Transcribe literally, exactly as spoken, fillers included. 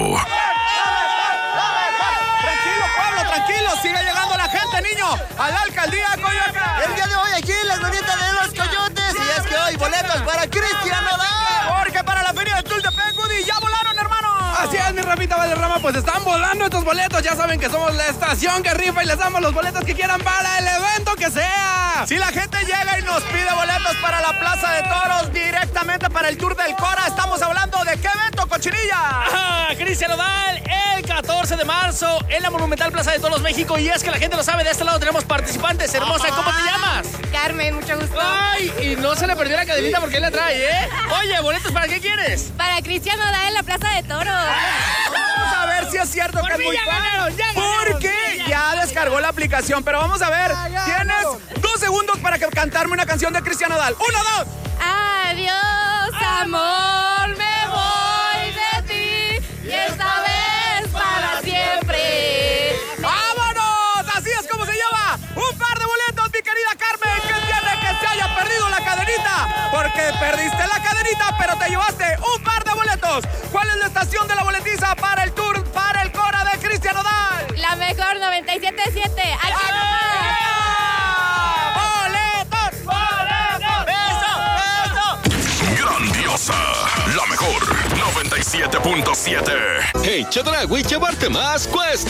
Tranquilo, pueblo, tranquilo. Sigue llegando la gente, niño. A la alcaldía, Coyoacán. El día de hoy aquí en la glorieta de los Coyotes. Y es que hoy boletos para Cristian Nodal. Porque para la feria de Tultepec, Woody, ya volaron, hermano. Así es, mi Rafita Valderrama, pues están volando estos boletos. Ya saben que somos la estación que rifa y les damos los boletos que quieran para el evento que sea. Si la gente llega y nos pide boletos para la Plaza de Toros, directamente para el Tour del Cora, estamos hablando de qué evento, Cochinilla. Ajá, Cristian Nodal, el catorce de marzo en la Monumental Plaza de Toros, México. Y es que la gente lo sabe, de este lado tenemos participantes. Hermosa, ¿cómo te llamas? Carmen, mucho gusto. Ay, y no se le perdió la cadenita porque él la trae, ¿eh? Oye, ¿boletos para qué quieres? Para Cristian Nodal en la Plaza de Toros. Vamos a ver si es cierto Por que es fin muy ya fan. ganaron, ya ganaron, Porque sí, ya descargó la aplicación. Pero vamos a ver, tienes dos segundos para que cantarme una canción de Cristian Nodal. ¡Uno, dos! Adiós, amor, me voy de ti. Y esta vez para siempre. ¡Vámonos! Así es como se lleva un par de boletos, mi querida Carmen. ¿Qué tiene que se haya perdido la cadenita? Porque perdiste la cadenita, pero te llevaste un par de boletos. ¿Cuál es la estación de la boletiza para el tour, para el Cora de Cristian Nodal? La mejor noventa y siete punto siete. Aquí nomás. ¡Boletos! ¡Boletos! ¡Eso! ¡Eso! Grandiosa, la mejor noventa y siete punto siete. En Chedraui llevarte más cuesta.